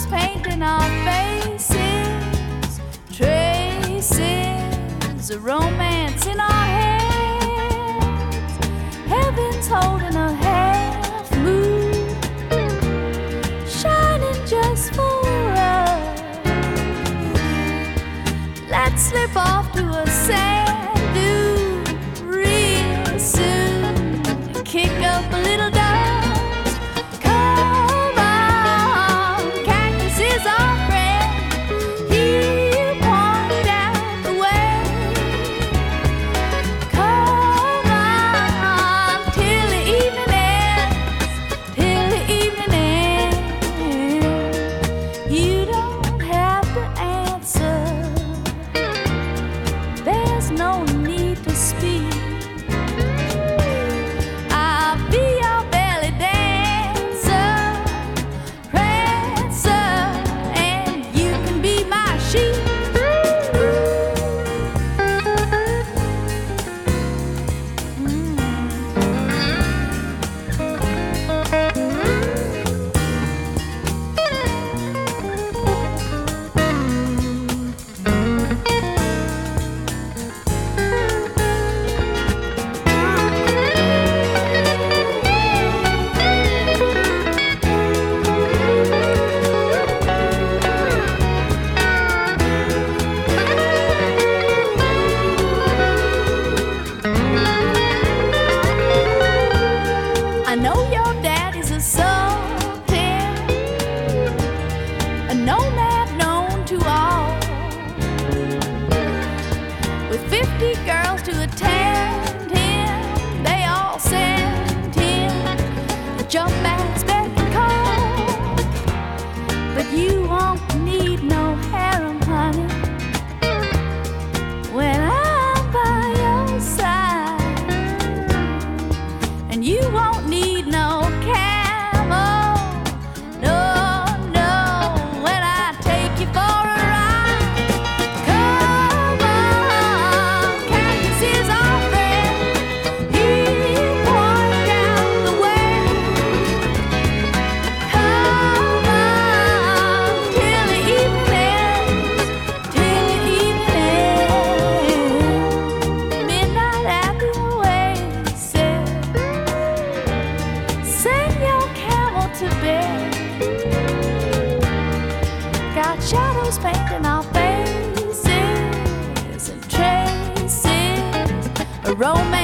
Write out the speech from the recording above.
shadows painting our faces, traces of romance in our hands. Heaven's holding a half moon, shining just for us. Let's slip off to a sand dune real soon and kick up a little dust. Come on, cactus is our friend. He'll point out the way. Come on, till the evening ends, till the evening ends. You don't have to answer. There's no need to speak. I'll be your belly dancer, prancer, and you can be my sheep. I know your daddy's a sultan, a nomad known to all, with 50 girls to attend him. They all send him a jump ass beck and call. But you won't need no harem, honey, when I'm by your side. And you won't need no camel, no, no, when I take you for a ride. Come on, cactus is our friend. He'll point out the way. Come on, till the evening ends, till the evening ends. Midnight at the oasis, send your camel to bed. Got shadows painting our faces and traces of romance.